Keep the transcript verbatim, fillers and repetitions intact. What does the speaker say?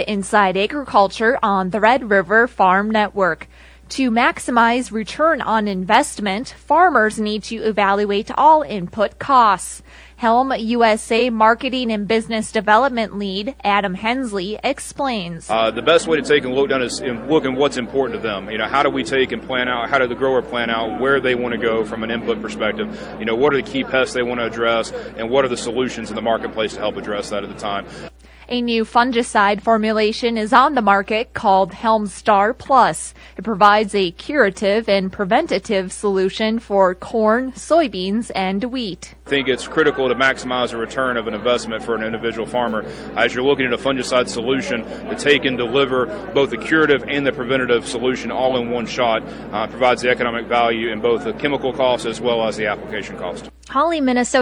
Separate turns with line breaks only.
Inside Agriculture on the Red River Farm Network. To maximize return on investment, farmers need to evaluate all input costs. Helm U S A Marketing and Business Development Lead Adam Hensley explains.
Uh, the best way to take a look down is look at what's important to them. You know, how do we take and plan out, how do the grower plan out where they want to go from an input perspective? You know, what are the key pests they want to address, and what are the solutions in the marketplace to help address that at the time?
A new fungicide formulation is on the market called Helm Star Plus. It provides a curative and preventative solution for corn, soybeans, and wheat.
I think it's critical to maximize the return of an investment for an individual farmer. As you're looking at a fungicide solution to take and deliver both the curative and the preventative solution all in one shot, uh, provides the economic value in both the chemical cost as well as the application cost.
Holly, Minnesota.